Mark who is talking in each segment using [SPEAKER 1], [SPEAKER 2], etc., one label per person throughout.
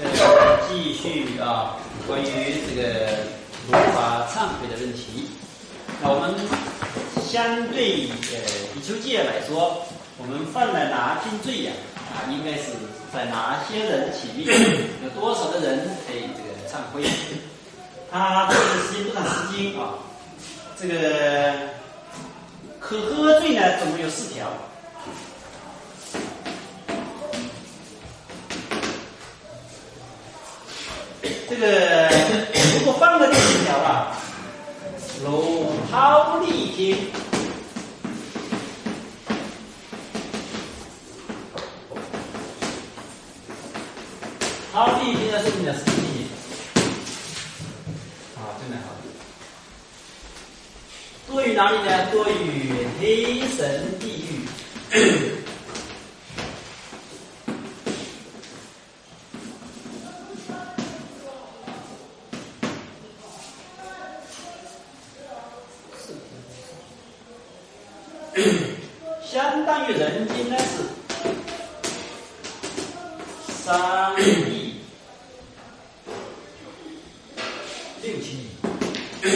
[SPEAKER 1] 继续关于这个如法忏悔的问题。那我们相对比丘戒来说，我们犯了哪件罪呀？应该是在哪些人起命？有多少的人可以这个忏悔？他这个时间多长时间啊？这个可喝罪呢，总共有4条。这个如果犯了这4条啊，如抛立天，抛立天的寿命呢是7年。真的好。多于哪里呢？多于黑神地狱。相当于人均呢是3亿6千亿。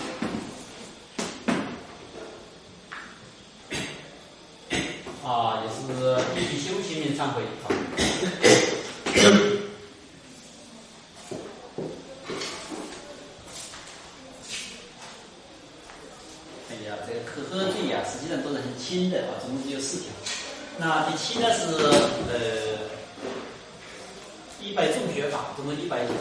[SPEAKER 1] 也是必须修行人忏悔。这个可喝罪呀，实际上都是很轻的总共只有4条。那第7呢是100众学法，总共100条。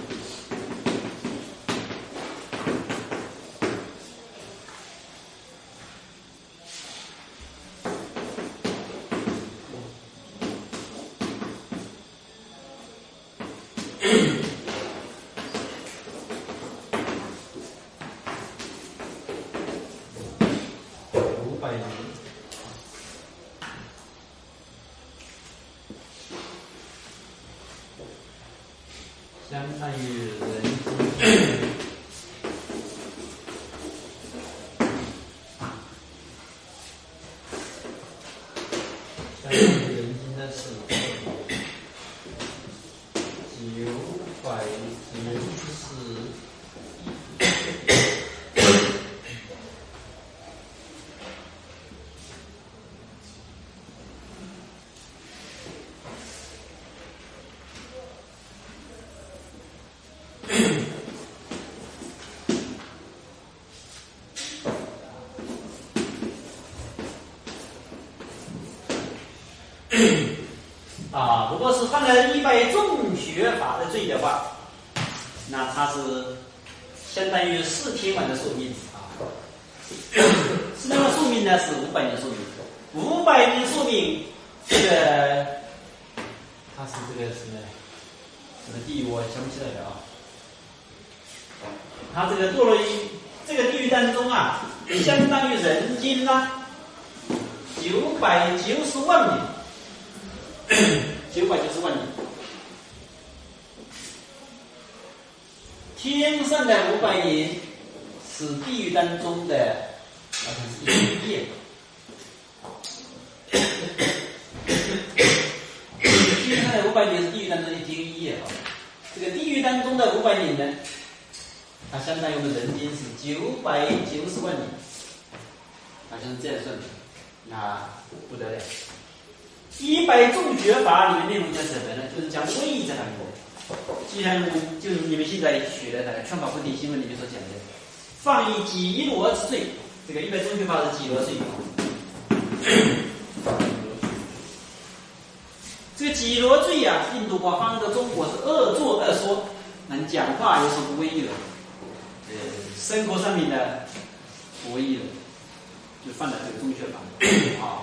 [SPEAKER 1] 相当于人均的是如果是犯了100众学法的罪的话，那他是相当于4天晚的寿命4天的寿命呢是500年寿命，500年寿命，这个他是这个什么地狱我想不起来了他这个堕落于这个地狱当中相当于人均990万年。990万年，天上的500年是地狱当中的好像是1夜，天上的500年是地狱当中的1夜这个地狱当中的500年呢，它相当于我们人均是990万年，好像是这样算的，那不得了。100众学法里面内容讲什么呢？就是讲位这方面的。既然就是你们现在学的那个《劝法不定新闻》里面所讲的，放逸几罗之罪，这个100众学法是几罗罪。这个几罗罪印度话翻译到中国是恶作恶说，能讲话又说不威了，生活上面的不威了，就犯了这个众学法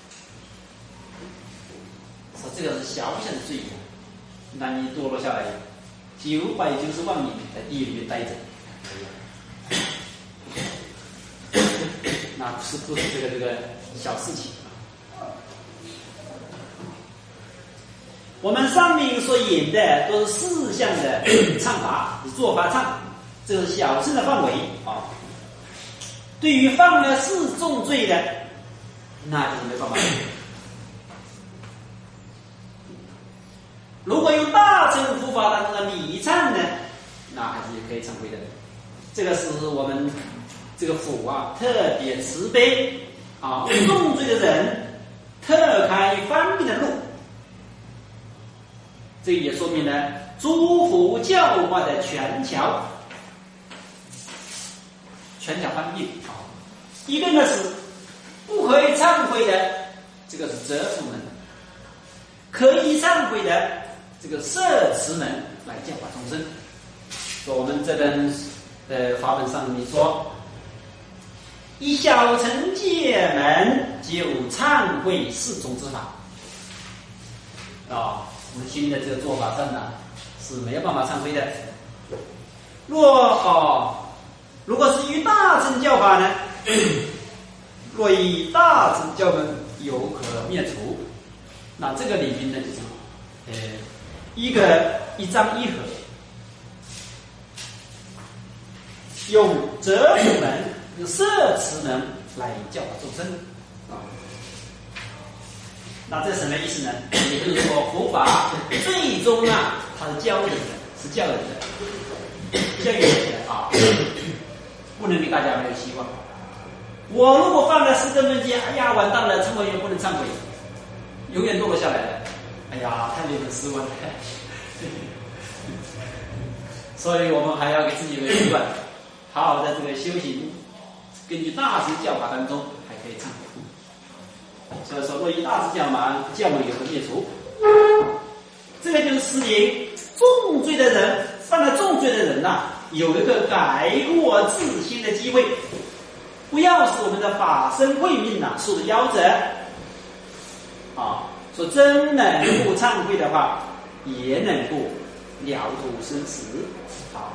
[SPEAKER 1] 这个是小小的罪那你堕落下来990万年在地狱里面待着，那不是这个小事情。我们上面所演的都是4项的忏法，是做法忏，这是小乘的范围对于犯了4重罪的，那就是没办法。如果有大乘佛法当中的礼忏呢，那还是可以忏悔的。这个是我们这个佛啊特别慈悲啊，为重罪的人特开方便的路。这也说明了诸佛教化的全桥方便啊。一个呢是不可以忏悔的，这个是折伏门；可以忏悔的，这个摄持门来教化众生。说我们这本法本上面说，以小乘戒门就忏悔四种之法啊。我们新的这个做法上呢是没有办法忏悔的。如果是以大乘教法呢，若以大乘教门有可灭除，那这个里面呢就是一张一合，用折伏门、用摄持门来教化众生啊。那这什么意思呢？也就是说，佛法最终啊，它是教人的，教育人的啊，不能给大家没有希望。我如果犯了四根本戒，哎呀，完蛋了，忏悔也不能忏悔，永远堕落下来了。哎呀，太令人失望了。所以我们还要给自己一个习惯，好好的这个修行，根据大乘教法当中还可以忏悔。所以说，若以大乘教门有何灭除？这个就是指明重罪的人，犯了重罪的人呐，有一个改过自新的机会，不要使我们的法身慧命呐受的夭折啊。说真能够忏悔的话，也能够了脱生死啊。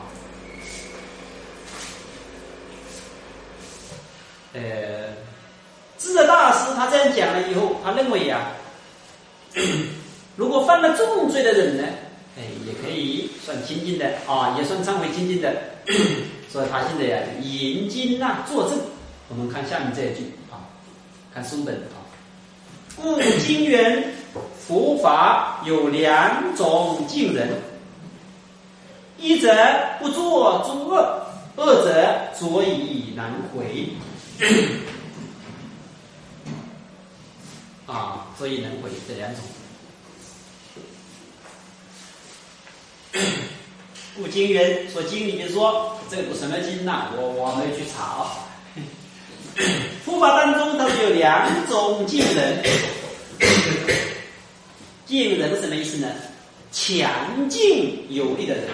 [SPEAKER 1] 智者大师他这样讲了以后，他认为呀，如果犯了重罪的人呢，也可以算清净的啊，也算忏悔清净的。所以他现在呀，引经啊作证。我们看下面这一句啊，看书本啊。故今云佛法有两种境人，一者不作诸恶，二者作以难回。啊，所以能回这两种。故经云说经里面说这部什么经呐、我没有去查。佛法当中它是有两种敬人。敬人什么意思呢？强劲有力的人。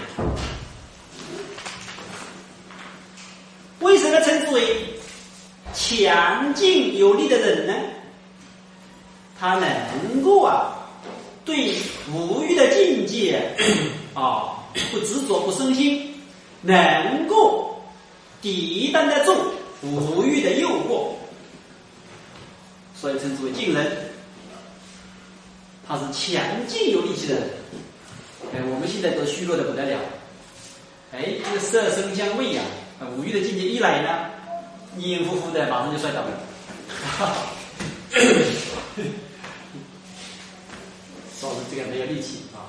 [SPEAKER 1] 为什么称之为强劲有力的人呢？他能够对无欲的境界不执着不生心，能够抵挡得住无欲的诱惑，所以称之为敬人。他是强劲有力气的人。我们现在都虚弱的不得了。这个色声香味无欲的境界一来呢，黏黏糊糊的，马上就摔倒了。说是这个没有力气啊。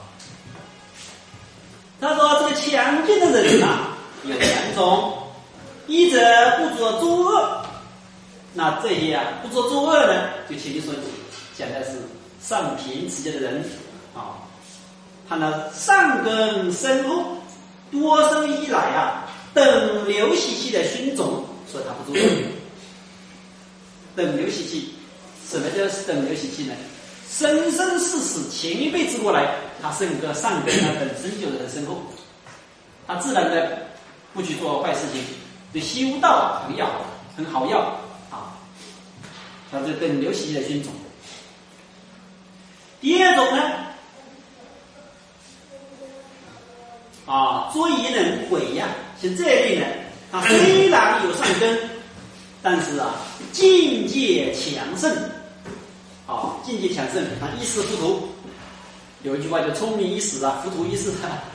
[SPEAKER 1] 他说这个强劲的人有两种，一者不作诸恶。那这些不作诸恶呢，就前面所讲的是上品持戒的人啊，他呢善根深厚，多生以来等流习气的熏种，所以他不作恶。等流习气，什么叫等流习气呢？生生世世前一辈子过来，他善根本身就是很深厚，他自然的不去做坏事情，对修道很好要啊。他这等流习气的熏种。第二种呢，作以能回像这一类呢，他虽然有善根，但是境界强盛。境界强盛，他一时糊涂。有一句话叫聪明一时糊涂一世。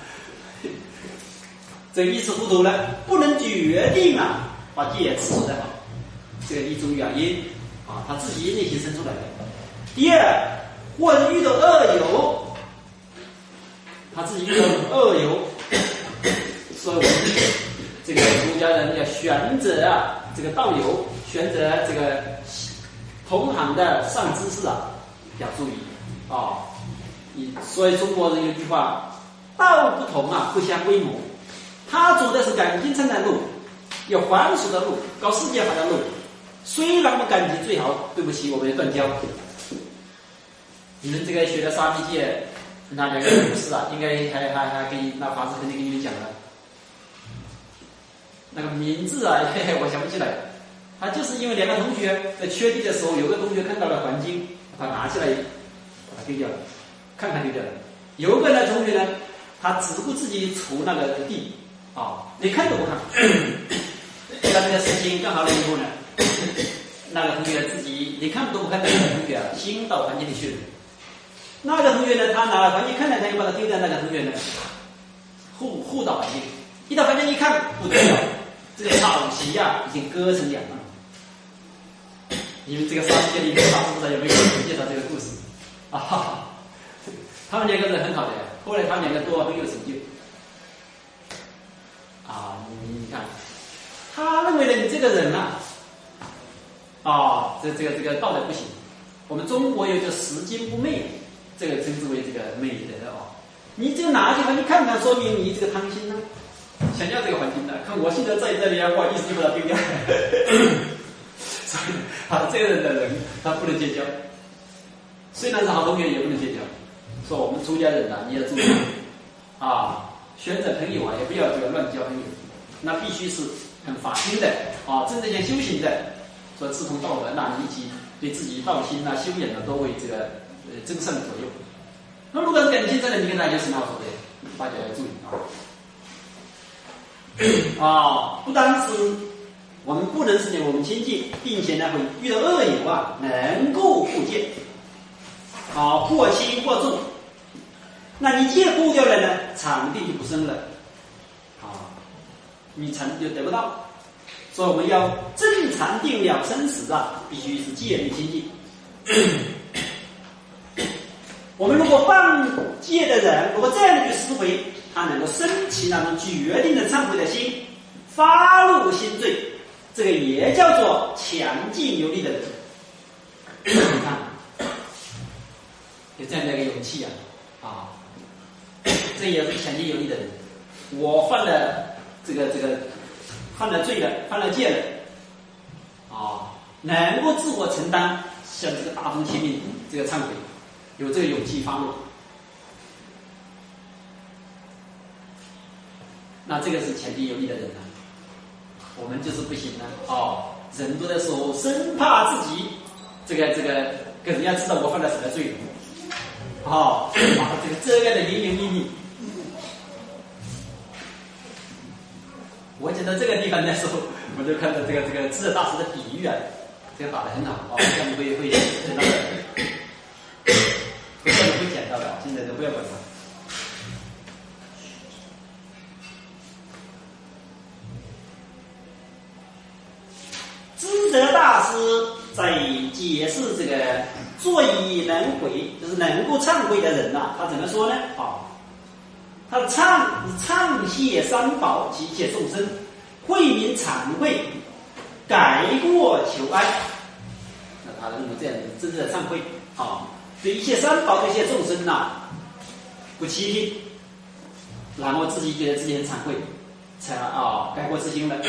[SPEAKER 1] 这一时糊涂了，不能决定把戒持守得好，这个一种原因他自己内心生出来的。第二，混育的恶友， 他自己遇到恶友，所以我们这个出家人要选择这个道友，选择这个同行的善知识要注意所以中国人有句话，道不同不相为谋。他走的是赶进城的路，有还俗的路，搞世界化的路。虽然我们感情最好，对不起，我们要断交。你们这个学的沙弥戒，那两个故事应该还给你，那法师肯定给你们讲了。那个名字我想不起来。他就是因为两个同学在缺地的时候，有个同学看到了黄金，他拿起来把它丢掉了，看看丢掉了。有一个呢同学呢，他只顾自己锄那个地连看都不看。那这个事情干好了以后呢，那个同学自己连看都不看的那个同学心到黄金里去了。那个同学呢，他拿了黄金看了，他又把它丢掉。那个同学呢，护到黄金，一到黄金一看，不得了，这个草席已经割成两半。你们这个沙弥戒里面，法师不知道有没有介绍这个故事他们两个人很好的，后来他们两个都很有成就你看，他认为呢，你这个人这个道德不行。我们中国有叫拾金不昧，这个称之为这个美德你这个拿去你看看，说明你这个贪心想要这个环境看我现在在这里不好意思就把它丢掉。所以这个人的人他不能结交，虽然是好同学也不能结交。说我们出家人你要注意选择朋友也不要这个乱交朋友，那必须是很法心的真正想修行的，说志同道合，那你一起对自己道心修养都为这个增上左右。那如果是感情真的，你跟大家有什么好说的？大家要注意不单是我们不能使我们亲近，并且呢会遇到恶友能够护戒或轻或重。那你戒护掉了呢，场地就不生了你禅就得不到。所以我们要正禅定了生死必须是戒律清净。我们如果放戒的人，如果这样去思维，他能够升起那种决定的忏悔的心，发露心罪，这个也叫做强劲有力的人。你看，有这样的一个勇气这也是强劲有力的人。我犯了犯了罪了，犯了戒了能够自我承担，向这个大众亲命这个忏悔，有这个勇气发露，那这个是强劲有力的人我们就是不行人多的时候生怕自己这个跟人家知道我犯了什么罪这个遮盖的严严密密。我讲到这个地方的时候，我就看到这个智者大师的比喻这个打得很好下面会讲到的，会讲到的，现在都不要管它。智者大师在解释这个坐以能悔，就是能够忏悔的人他怎么说呢他忏谢三宝及一切众生，惠民惭愧，改过求安。那他认为这样的真正的忏悔对一切三宝对一切众生不欺听，然后自己觉得自己很惭愧，才改过自新了。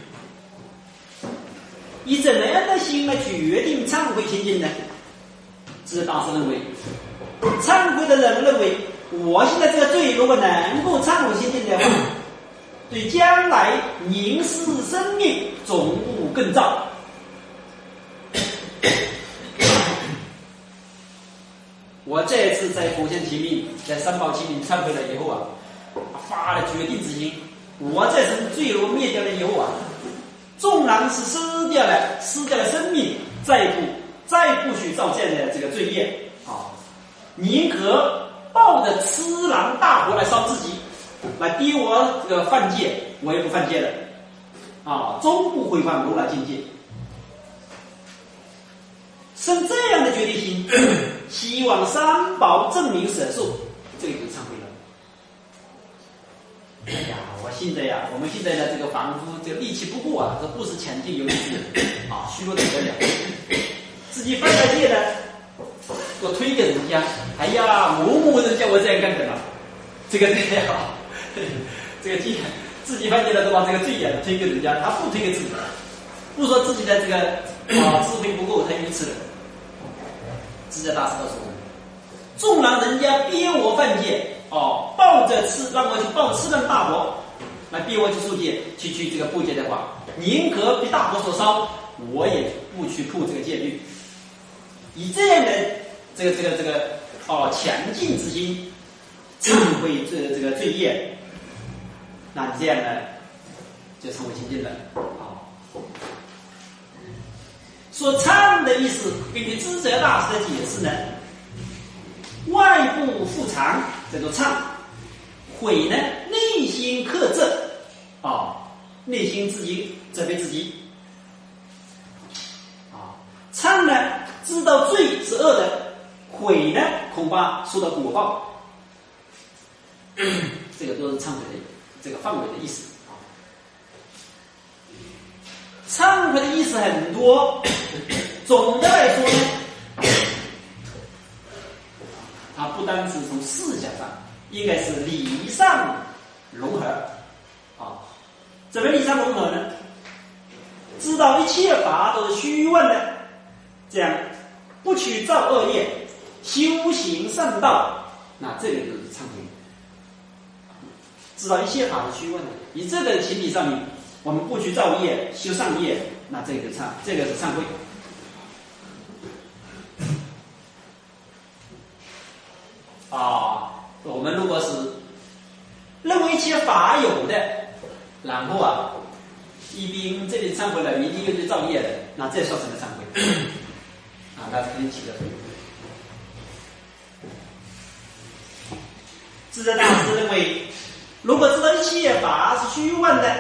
[SPEAKER 1] 以怎么样的心来决定忏悔清净呢？智者大师认为，忏悔的人认为，我现在这个罪如果能够忏悔清净的话，对将来凝视生命总务更照。我这次在佛像齐命，在三宝齐命忏悔了以后发了决定之心，我这层罪如灭掉了以后纵然是失掉了生命，再不许造这样的这个罪业宁可抱着痴狼大火来烧自己，来逼我这个犯戒，我也不犯戒了终不毁谤如来境界。生这样的决定心，希望三宝证明舍受，这个就忏悔了现在呀，我们现在呢，这个仿佛这个力气不够啊，这不是前进有力啊，虚弱的不得了。自己犯了戒呢，我推给人家，哎呀，某人叫我这样干的了，这个好，这个自己犯戒了都把这个罪呀推给人家，他不推给自己，不说自己的这个智慧不够，他愚痴了。智者大师告诉我们，纵然人家逼我犯戒，抱着让我去报吃人大伯，来逼我去受戒，去这个布戒的话，宁可被大伯所烧，我也不去破这个戒律。以这样的这个强劲之心，忏悔这个罪业，那你这样呢，就成为清净了。说忏的意思，根据智者大师的解释呢，外部复常叫做忏，悔呢内心克制，内心自己责备自己，忏呢知道罪是恶的，悔呢恐怕受到果报，这个都是忏悔的这个范围的意思。忏悔的意思很多，总的来说呢，它不单是从思想上，应该是理上融合。怎么理上融合呢？知道一切法都是虚幻的，这样不去造恶业，修行善道，那这个就是忏悔。知道一切法是虚幻的，以这个前提上面，我们不去造业，修善业，那这个是忏悔。我们如果是认为一切法有的，然后一边这里忏悔了，一定又去造业的，那这算什么忏悔？那肯定起个。智者大师认为，如果知道一切法是虚幻的，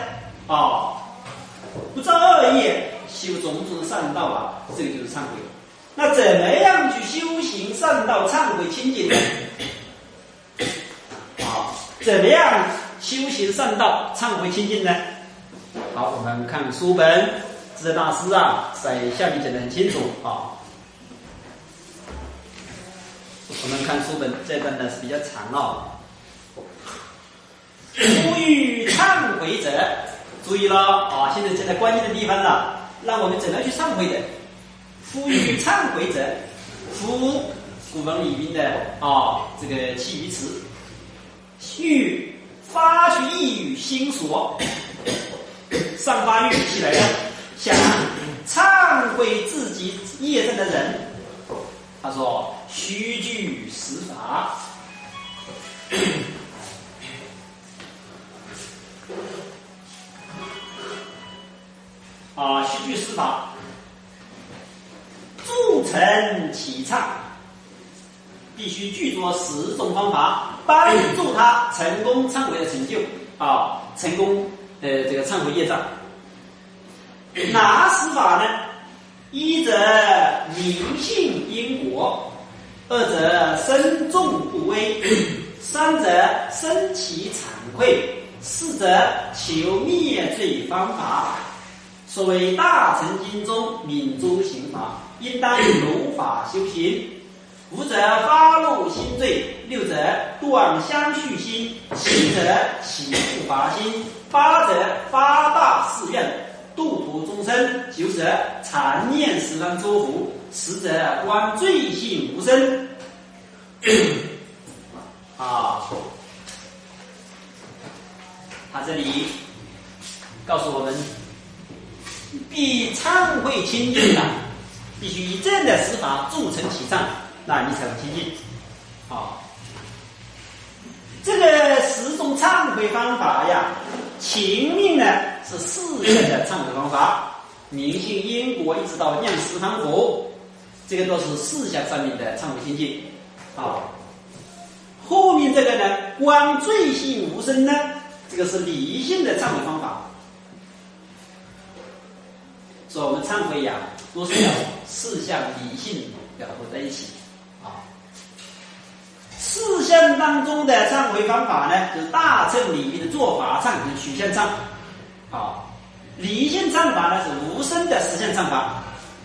[SPEAKER 1] 不造恶业，修种种的善道这个就是忏悔。那怎么样去修行善道、忏悔清净呢？怎么样修行善道、忏悔清净呢？好，我们看书本，智者大师在下面讲得很清楚我们看书本这段呢是比较长呼吁忏悔者，注意了现在讲在关键的地方了，让我们怎么去忏悔的？呼吁忏悔者，呼古文里面的这个气语词，欲发去意语心所，上发欲起来了，想忏悔自己业障的人，他说须具十法。须具十法，铸成其忏，必须具作10种方法，帮助他成功忏悔的成就成功这个忏悔业障。哪10法呢？一者明信因果，二者深重不危，三者生起惭愧，四者求灭罪方法。所谓大乘经中泯诸刑法，应当如法修行。5者发露心罪，6者断相续心，7者起护法心，8者发大誓愿度途终生，9者常念十方诸佛，10者观罪性无生。他这里告诉我们，必忏悔清净必须以这样的10法铸成其忏，那你才能清净。这个10种忏悔方法前面呢是4项的忏悔方法，明信因果一直到念十方佛，这个都是4项上面的忏悔清净。后面这个呢，观罪性无生呢，这个是理性的忏悔方法。所以我们忏悔都是要4项理性要合在一起。 四项当中的忏悔方法呢，就是大乘里面的做法忏跟取向忏。好，离性忏法呢是无声的实相忏法。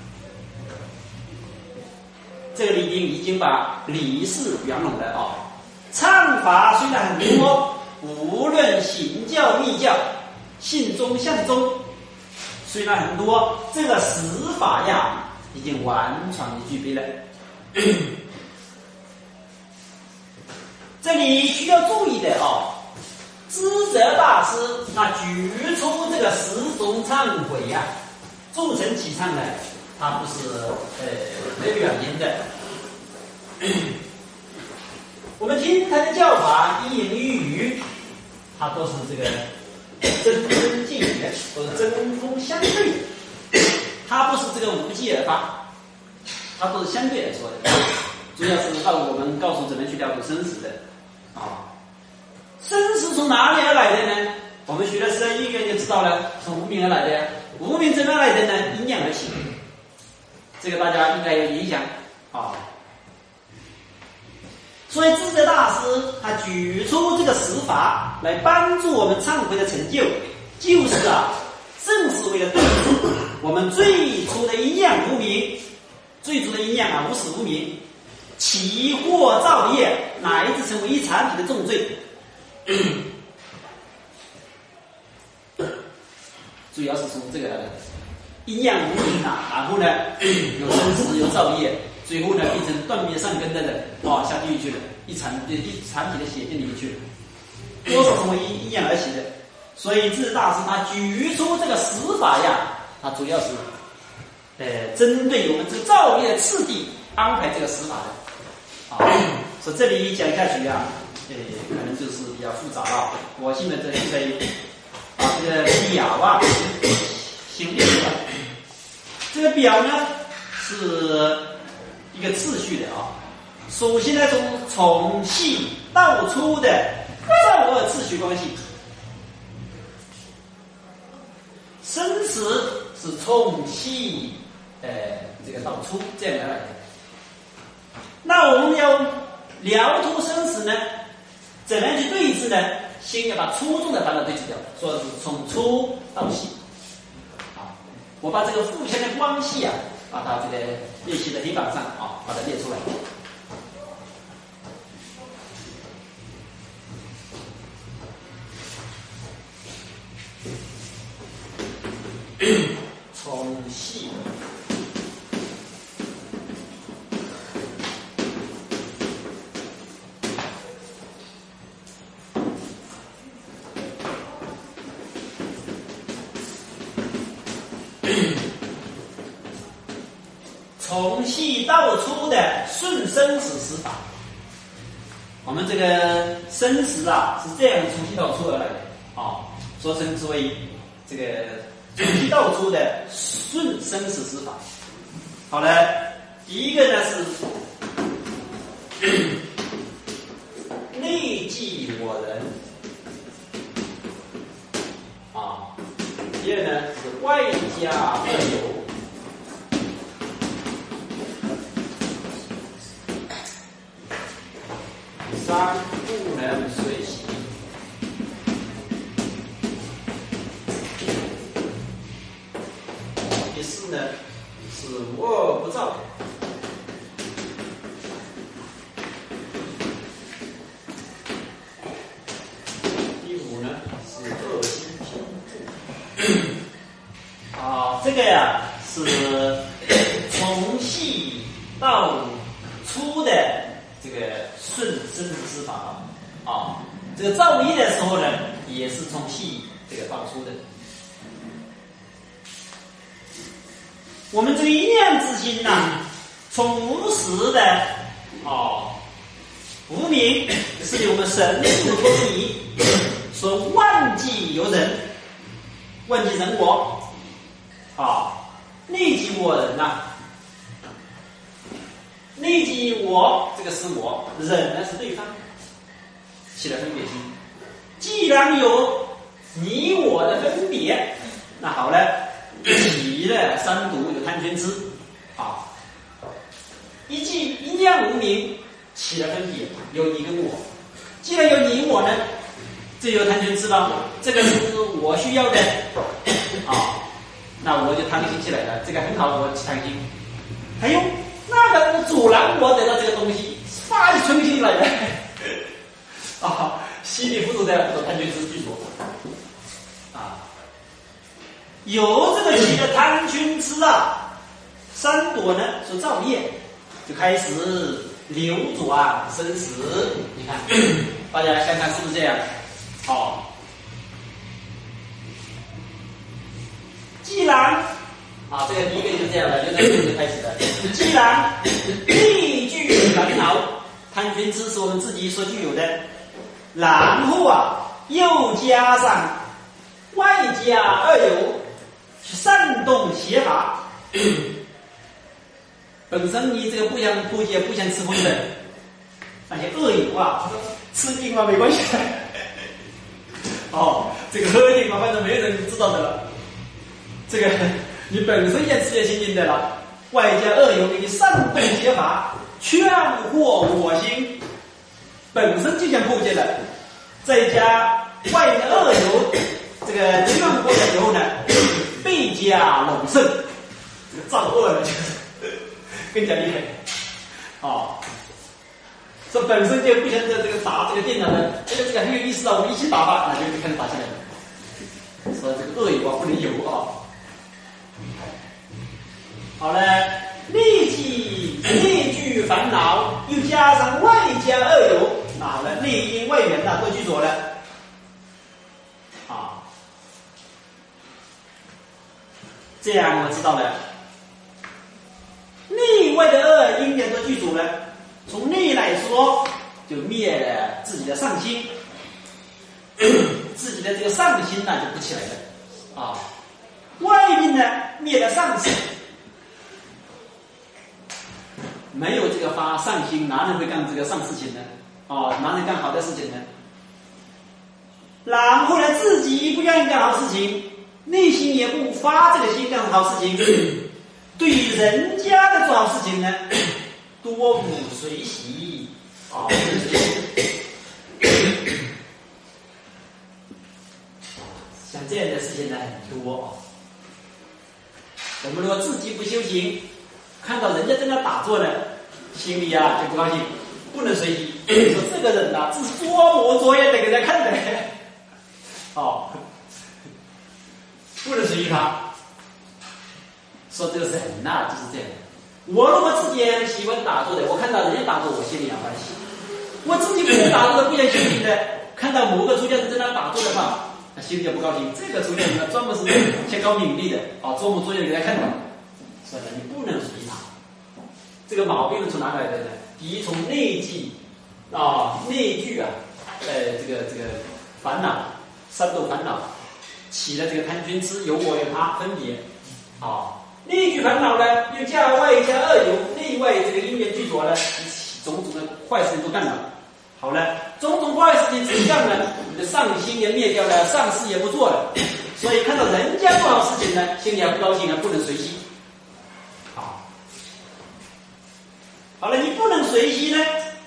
[SPEAKER 1] 这个里边已经把理事圆拢了啊。忏法虽然很多，无论行教密教、信宗相宗，虽然很多，这个实法呀已经完全的具备了。这里需要注意的知者大师他举出这个10种忏悔呀，众神齐唱的，他不是没有原因的。我们听他的教法一言一语，他都是这个针锋见血，都是针锋相对，他不是这个无稽而发，他都是相对来说的，主要是让我们告诉怎么去了解生死的生死从哪里而来的呢？我们学了12亿元就知道了，从无明而来的呀。无明怎么来的呢？因缘而起，这个大家应该有影响所以智者大师他举出这个十法来帮助我们忏悔的成就，就是正是为了对治我们最初的阴阳无明，最初的阴阳无始无明，起惑造业，乃至成为一产品的重罪。主要是从这个阴阳无明然后呢有生死有造业，最后呢变成断灭善根的人下地狱去了，一产品的血进里面去了，都是从阴阳而起的。所以智大师他举出这个十法呀，他主要是针对我们这造业的次第安排这个十法的所以这里讲下去可能就是比较复杂了。我现在这里可以把这个表先列出来。这个表呢是一个次序的首先呢从细到粗的造恶次序关系，生死是从细这个到粗这样来的。那我们要了脱生死呢，怎么样去对治呢？先要把粗重的烦恼对治掉，所以是从粗到细。我把这个互相的关系把它这个列写在黑板上把它列出来。从细从细到粗的顺生死十法。我们这个生死是这样从细到粗而来的所称之为这个从细到粗的顺生死十法。好了，第一个呢是内记我人第二呢是外加二有。三不能随喜。第四呢是无恶不造。第五呢是恶心平复。这个是从细到粗的这个顺生死之法这个造业的时候呢，也是从细这个到粗的。我们这个一念之心从无始的无明，是我们神识分离所忘记有人，忘记人我内记我人内记我这个是我，人呢是对方，起了分别心。既然有你我的分别，那好了，起了三毒，有贪嗔痴一记阴阳无明， 起了分别，有你跟我。既然有你我呢，这有贪嗔痴了，这个是我需要的啊，那我就贪心起来了，这个很好，我贪心。还有那个阻拦我得到这个东西，发自存心来的啊，心里付出的贪嗔痴居多啊，有这个起的贪嗔痴啊，三朵呢所造业，就开始流转生死。你看，大家想想是不是这样？哦，既然啊，这个第一个就是这样的，就在这里开始的。既然力具烦恼，贪嗔痴是我们自己所具有的，然后啊，又加上外加二有，煽动邪法。本身你这个不想破戒、不想吃荤的那些恶友啊，吃定了没关系。哦，这个喝定了，反正没有人知道的了。这个你本身也吃也清净的了，外加恶友给你煽动邪法，劝惑我心，本身就想破戒的，再加外面恶友这个劝惑的时候呢，倍加猛盛，这个造恶呢就是更加厉害。哦，这本身就不想这个打这个电脑的，这个很有意思啊，我们一起打吧，那就开始打起来了。说这个恶友啊不能有啊。好了，立具烦恼，又加上外加恶有，那好了，内因外缘呐都具足了啊。这样我知道了，内外的恶因缘都具足了。从内来说，就灭了自己的上心，自己的这个上心呢就不起来了啊。外面呢灭了上心。没有这个发上心，哪能会干这个上事情呢？哦，哪能干好的事情呢？然后呢，自己不愿意干好事情，内心也不发这个心干好事情，对于人家的做好事情呢，多不随喜啊，像这样的事情呢很多。我们如果自己不修行，看到人家在那打坐呢，心里啊就不高兴，不能随意。说这个人呐、是捉摸作业的给人家看的，哦，不能随意他。说这个人呐、就是这样。我如果自己很喜欢打坐的，我看到人家打坐，我心里也欢喜。我自己不想打坐的，不想修行的，看到某个出家人在那打坐的话，他心里就不高兴。这个出家人呢，专门是先搞名利的，啊，捉摸作业给人家看到。所以你不能随意他，这个毛病是从哪来的呢？第一，从内具啊，这个烦恼，煽动烦恼，起了这个贪嗔痴，有我有他分别啊。内具烦恼呢，又加外加恶有，内外这个因缘具足了，种种的坏事情都干了。好了，种种坏事情怎样呢？你的上心也灭掉了，上事也不做了，所以看到人家做好事情呢，心里还不高兴啊，不能随喜。好了，你不能随喜呢，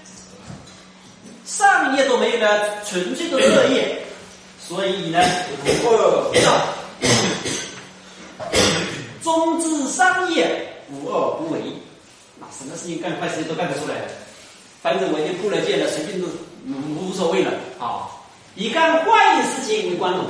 [SPEAKER 1] 上业都没有了，纯粹都是恶业，所以呢，无恶不造。终至商业，无恶不为。那什么事情干坏事情都干得出来了，反正我已经破了戒了，随便都无所谓了啊！以干坏事情为观众。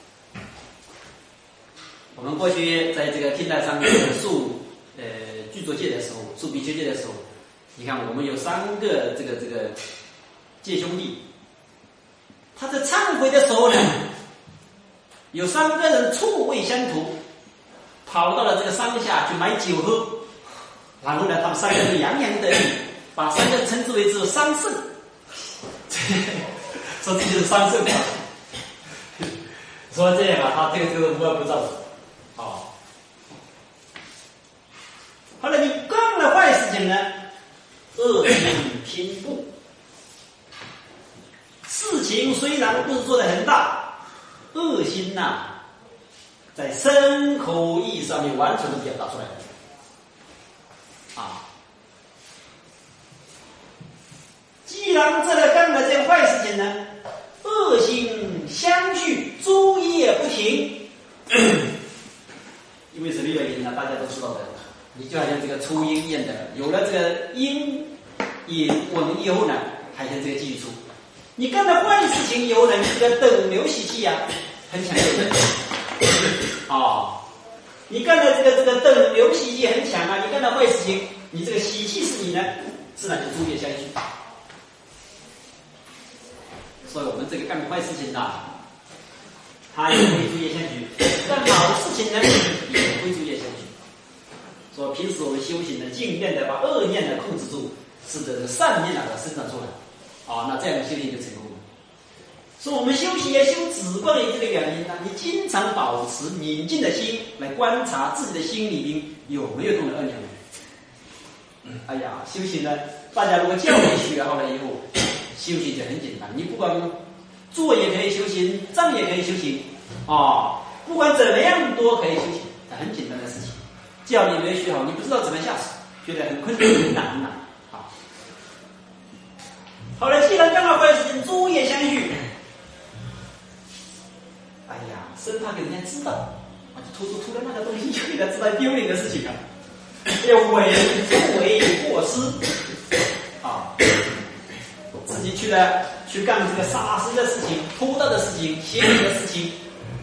[SPEAKER 1] 我们过去在这个天台上面受具足戒的时候，受比丘戒的时候。你看，我们有3个这个戒兄弟，他在忏悔的时候呢，有3个人臭味相投，跑到了这个山下去买酒喝，然后呢，他们3个人洋洋得意，把3个人称之为是三圣，说这就是三圣啊。说这样啊，他这个无恶不造的，哦。后来你干了坏事情呢？恶性拼布，事情虽然不是做得很大，恶心呐、在身口意上面完全的表达出来了啊。 既然这个干了这个坏事情呢，恶心相续，诸夜不停。因为什么原因呢？大家都知道的，你就好像这个出阴一样的，有了这个阴引文以后呢，还像这个继续出。你干了坏事情以后呢，你这个等流习气啊，很强啊。你干了这个等流习气很强啊，你干了坏事情，你这个习气是你呢，自然就诸业相续。所以我们这个干坏事情呐，它也会诸业相续；干好事情呢，也会诸业相续。所以平时我们修行呢，尽量的把恶念呢控制住，使得这个善念啊生长出来，啊，那这样的修行就成功了。所以我们修行也修止观于这个原因呢，你经常保持宁静的心来观察自己的心里面有没有动的恶念。哎呀，修行呢，大家如果教育学好了以后，修行就很简单。你不管坐也可以修行，站也可以修行，啊，不管怎么样都可以修行，很简单的事情。只要你没学好，你不知道怎么下手，觉得很困难很难呐。好了，既然干了坏事情，诸业相续。哎呀，生怕给人家知道，啊，就偷了那个东西，给他知道丢脸的事情啊。要不为过失啊，自己去干这个杀生的事情、偷盗的事情、邪淫的事情，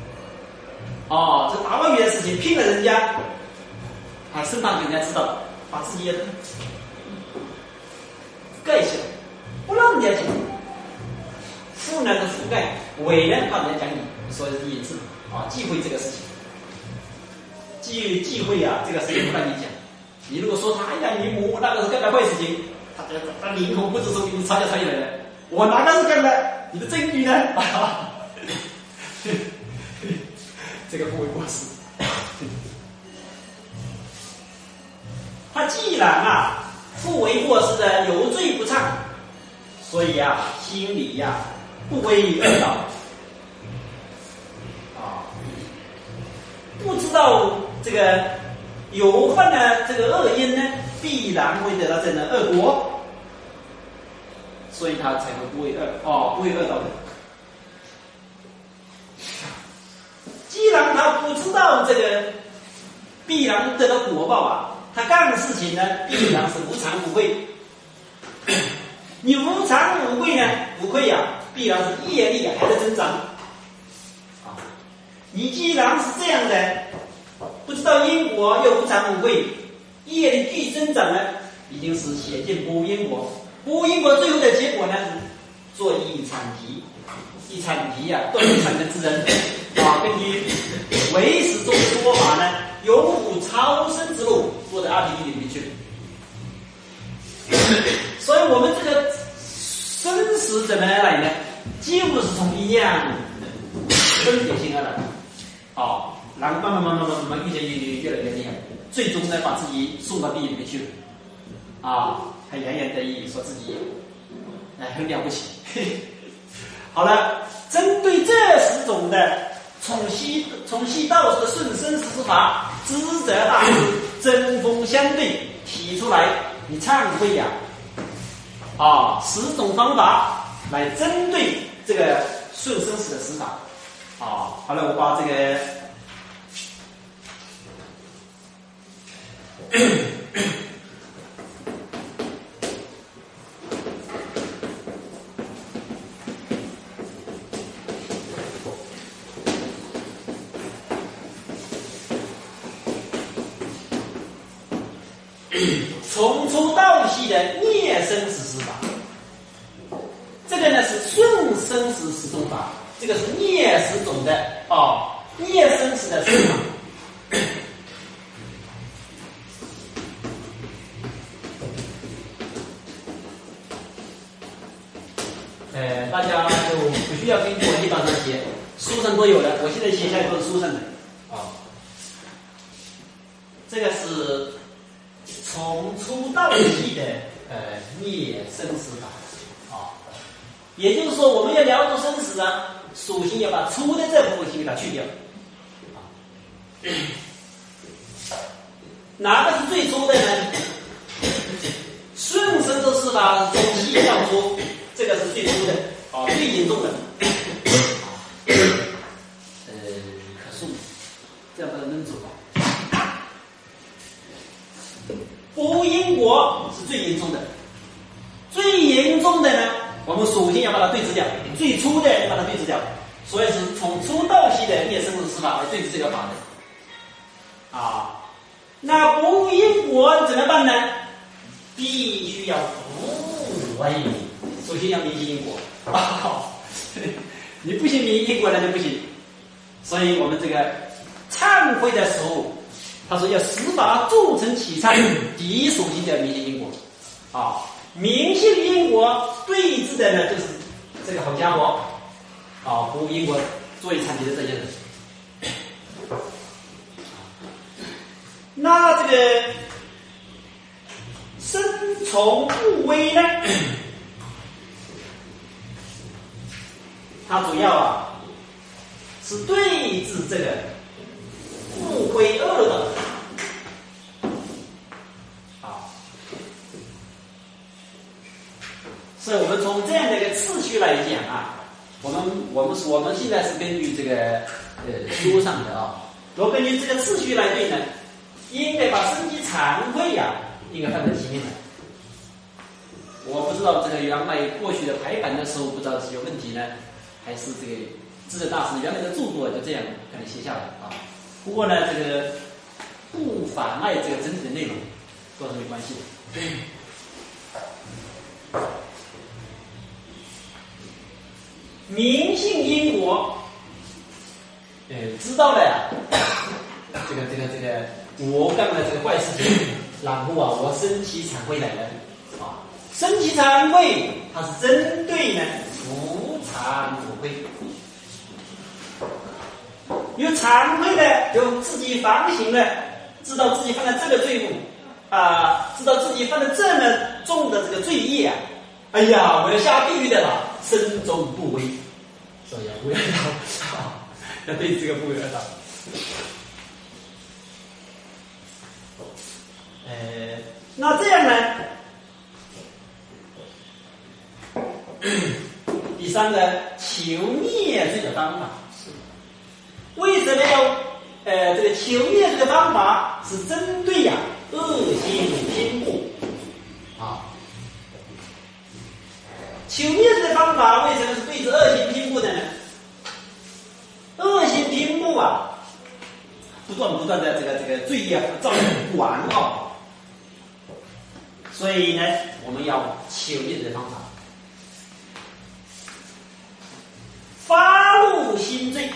[SPEAKER 1] 这打妄语的事情，骗了人家，啊，生怕给人家知道，把自己也盖起来，不让人家讲。覆呢是覆盖，伪呢怕人家讲你，所以是隐字啊，忌讳这个事情，忌讳啊，这个事情不让你讲。你如果说他，哎呀，你母那个是干的坏事情，他领口不知说给你吵架吵起来了。我哪个是干的？你的证据呢？这个不为过失。他既然不为过失的有罪不忏，所以心里不为恶道不知道这个有犯了这个恶因呢，必然会得到这样的恶果，所以他才会不为恶道的。既然他不知道这个必然得到果报他干的事情呢，必然是无常无贵。你无常无贵呢，无愧必然是业力还在增长。你既然是这样的，不知道因果又无常无贵，业力继续增长呢，一定是写进波因果。波因果最后的结果呢，是做一阐提。一阐提断产生之人根据唯识中的说法呢，有无超生之路，做到阿毗地里面去。所以我们这个生死怎么来呢？几乎是从一样分解性而来。然后慢慢越来越厉害，最终呢把自己送到地狱里面去了。还洋洋得意说自己很了不起。好了，针对这10种的从西到的顺生死之法，知者大师针锋相对提出来，你忏悔10种方法来针对这个顺生死的死法。好了，我把这个从初到细的孽生死死法，这个呢是顺生死10种法，这个是孽10种的孽生死的死法。大家就不需要跟我地方上写，书上都有了，我现在写下来都是书上的这个是从初到细的孽生死法也就是说，我们要了脱生死首先要把初的这部分给它去掉哪个是最初的呢？顺生的是法中西药出，这个是最粗的啊，最严重的。可恕，这样不能走啊。不因果是最严重的，最严重的呢，我们首先要把它对治掉，最粗的把它对治掉，所以是从粗到细的灭生死法来对治这个法的啊。那不因果怎么办呢？必须要不为，首先要明信因果啊！你不信明因果那就不行。所以我们这个忏悔的时候，他说要十法铸成起忏，第一首先叫明信因果啊。明信因果对治的呢，就是这个好家伙啊，不因果作为产品的这些人。那这个生从不为呢？它主要是对治这个不归恶的所以我们从这样的一个次序来讲我们现在是根据这个书上的如果根据这个次序来对呢，应该把升级惭愧应该放在前面来。我不知道这个原来过去的排版的时候不知道是有问题呢，还是这个智者大师原来的著作就这样可能写下来不过呢，这个不妨碍这个整体的内容，都是没关系的。明信因果，知道了这个我干了这个坏事情，然后我升起惭愧来了升起惭愧，它是针对呢无惭不愧。有惭愧的，有自己反省了，知道自己犯了这个罪过知道自己犯了这么重的这个罪业哎呀，我要下地狱的了，身中不危，所以不要要对这个不为而道。那这样呢？第三个求灭这个方法，为什么要这个求灭这个方法是针对恶心偏误求灭这个方法为什么是对治恶行偏误的呢？恶行偏误不断的这个罪业造成不完所以呢，我们要求灭这个方法。发怒心罪，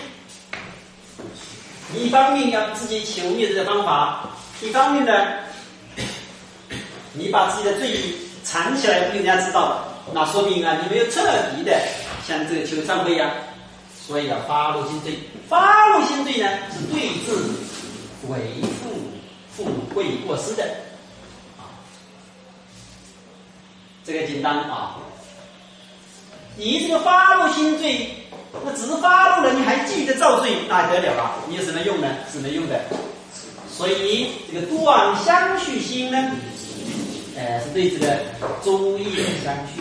[SPEAKER 1] 一方面要自己求灭这个方法，一方面呢，你把自己的罪藏起来不给人家知道，那说明你没有彻底的向这个求忏悔所以要发怒心罪。发怒心罪呢，是对治为父贵过失的这个简单你这个发怒心罪，那只是发怒了，你还继续的造罪，那还得了你有什么用呢？是没用的。所以这个断相续心呢，是对这个中业相续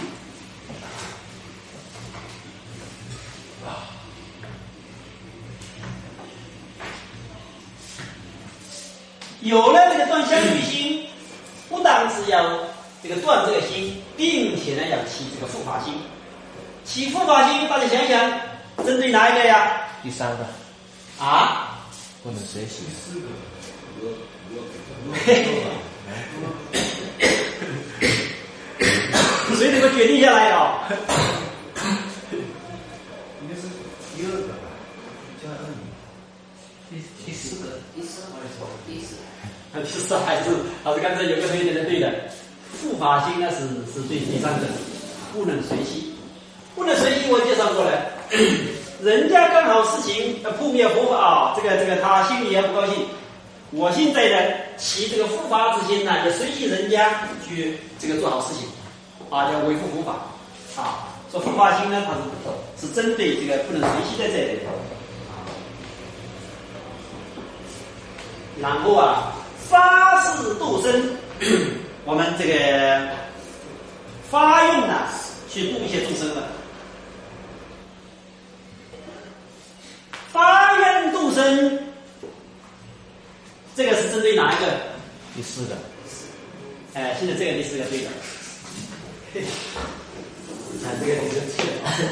[SPEAKER 1] 有了这个断相续心，不但是要这个断这个心，并且呢要起这个护法心。起护法心，大家想想，针对哪一个
[SPEAKER 2] 第三个不能随喜。
[SPEAKER 1] 谁能够决定下来
[SPEAKER 3] 应该是第二个吧，加2。
[SPEAKER 2] 第四个
[SPEAKER 1] 第四还是刚才有个同学的对的，护法心呢是对第三个，不能随喜。不能随喜，我介绍过了，人家干好事情破灭佛法这个他心里也不高兴。我现在呢起这个护法之心也随喜人家去这个做好事情要维护佛法说护法心呢，它是针对这个不能随喜的这一点然后发誓度生，我们这个发发用呢去度一些众生的。发愿度生，这个是针对哪一个？
[SPEAKER 2] 第四个。
[SPEAKER 1] 哎，现在这个第四个对的。这个你就错了。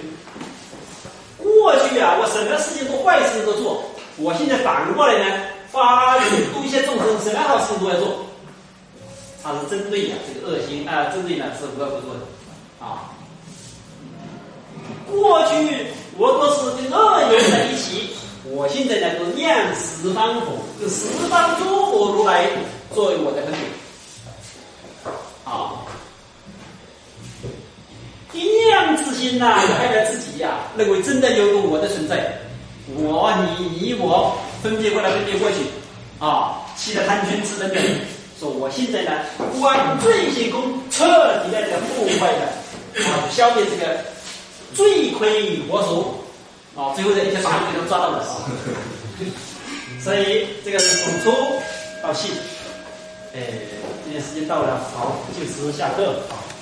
[SPEAKER 1] 过去啊，我什么事情都坏事都做，我现在反过来呢，发愿度一些众生，什么好事都要做。它是针对这个恶心啊，针对呢是无恶不作的啊。过去我都是跟恶友在一起，我现在呢都念十方佛，就十方诸佛如来作为我的根本啊。一念之心呐，代表自己呀，认为真的有个我的存在，我你我分别过来分别过去啊，起了贪嗔痴等等。说我现在呢，观罪性空，彻底的破坏的啊，消灭这个罪魁祸首啊，最后的一些把柄都抓到了啊。所以这个是从初到细，这件时间到了，好，就此下课啊。